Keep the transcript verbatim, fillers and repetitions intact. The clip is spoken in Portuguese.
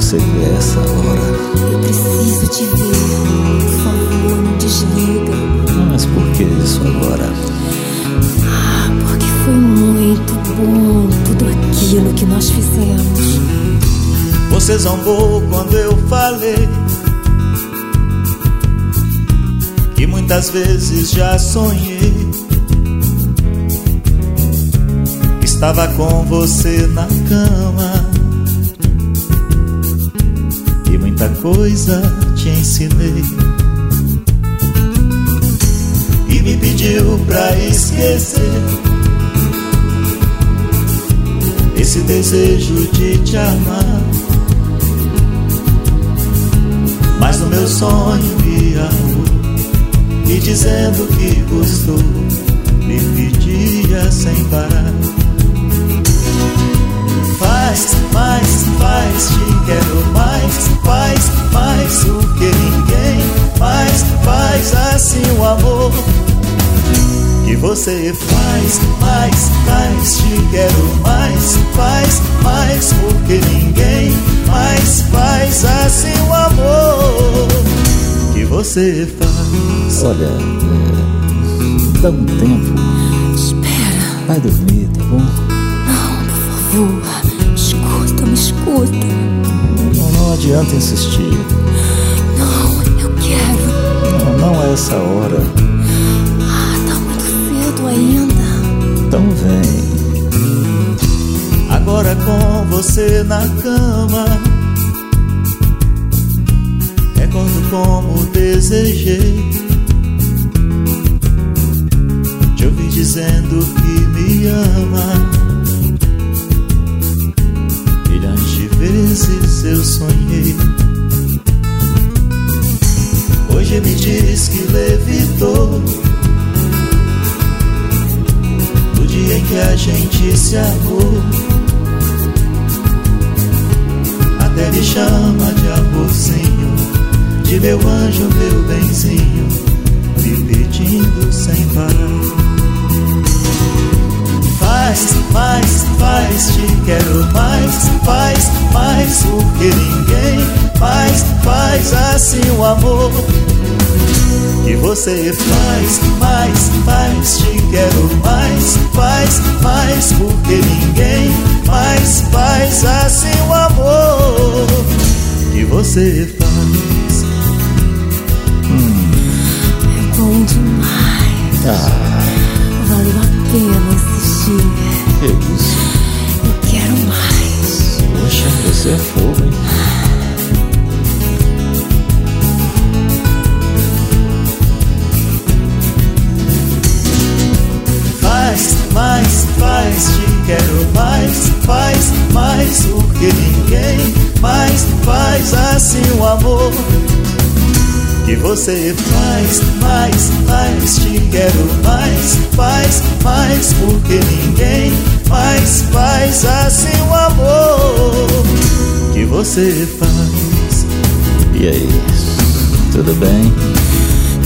você vê essa hora? Eu preciso te ver, por favor, não desliga. Mas por que isso agora? Ah, porque foi muito bom tudo aquilo que nós fizemos. Você zombou quando eu falei que muitas vezes já sonhei. Estava com você na cama e muita coisa te ensinei. E me pediu pra esquecer esse desejo de te amar. Mas no meu sonho me amou e dizendo que gostou, me pedia sem parar. Faz, mais, faz, te quero mais. Faz, mais do que ninguém. Faz, faz assim o amor que você faz. Mais, faz, te quero mais. Faz, mais do que ninguém. Mais, faz assim o amor que você faz. Olha, é, dá um tempo. Espera. Vai dormir, tá bom? Não, por favor. Escuta, me escuta. Não, não adianta insistir. Não, eu quero. Não, não é essa hora. Ah, tá muito cedo ainda. Então vem. Agora com você na cama, recordo como desejei te ouvir dizendo que me ama. Milhões de vezes eu sonhei. Hoje me diz que levitou no dia em que a gente se amou. Até me chama de amorzinho, de meu anjo, meu benzinho, me pedindo sem parar. Faz, mais, faz, te quero mais. Faz, mais do que ninguém. Faz, faz assim o amor que você faz. Mais, faz, te quero mais. Faz, mais do que ninguém. Mais, faz assim o amor que você faz. Hum. É bom demais. Ah, Valeu a pena insistir. que isso? Eu quero mais. Poxa, você é fogo, hein? Faz, mais, faz, te quero mais. Faz, mais do que ninguém. Mais, faz assim o amor que você faz. Mais, faz, te quero mais. Faz, mais do que ninguém. Mais, faz assim o amor que você faz. E aí, tudo bem?